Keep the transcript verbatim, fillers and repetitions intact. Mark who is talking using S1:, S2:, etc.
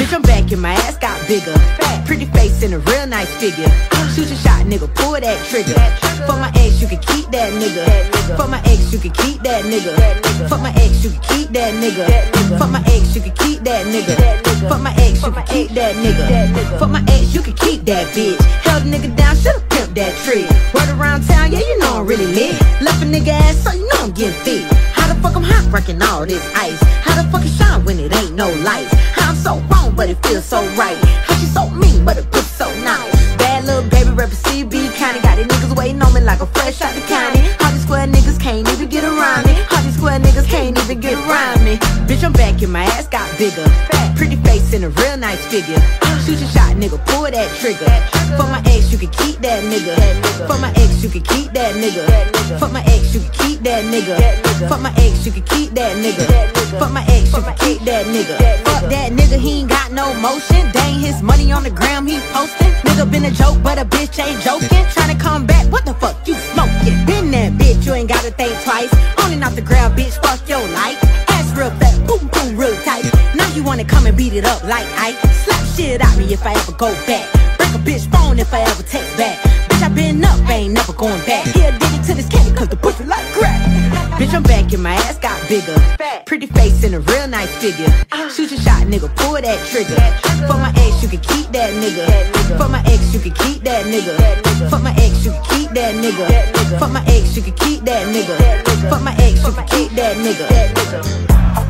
S1: Bitch, I'm back and my ass got bigger. Pretty face and a real nice figure. Shoot your shot, nigga, pull that trigger. For my ex, you can keep that nigga. For my ex, you can keep that nigga. For my ex, you can keep that nigga. For my ex, you can keep that nigga. For my ex, you can keep that nigga. For my ex, you can keep that bitch. Held a nigga down, should've pimped that tree. Word around town, yeah, you know I'm really lit. Left a nigga ass, so you know I'm getting thick. How the fuck I'm hot, wrecking all this ice? How the fuck it shine when it ain't no lights? How I'm so wrong, but it feels so right. How she so mean, but it feels so nice. Bad little baby rapper C B County. Got these niggas waiting on me like a fresh out the county. All these square niggas can't even get around me. All these square niggas can't even get around me. Bitch, I'm back and my ass got bigger. Pretty face and a real nice figure. Shoot your shot, nigga, pull that trigger. For my ex, you can keep that nigga. For my ex, you can keep that nigga. For my ex, you can keep that nigga. For my ex, you can keep that nigga. For my ex, you can keep that nigga. Fuck that nigga, he ain't got no motion. Dang his money on the gram, he posting. Nigga been a joke, but a bitch ain't joking. Tryna come back, what the fuck you smoking? Been that bitch, you ain't gotta think twice. On and off the ground, bitch, fuck your life. Ass real fat, boom boom real tight. Now you wanna come and beat it up like Ike. Slap shit out me if I ever go back. Break a bitch phone if I ever text back. Bitch, I been up, ain't never going back. Here, dig it to this candy, cause the pussy like crack. Bitch, I'm back and my ass got bigger. Pretty face and a real nice figure. Shoot your shot, nigga, pull that trigger. For my ex, you can keep that nigga. For my ex, you can keep that nigga. For my ex, you can keep that nigga. For my ex, you can keep that nigga. For my ex, you can keep that nigga.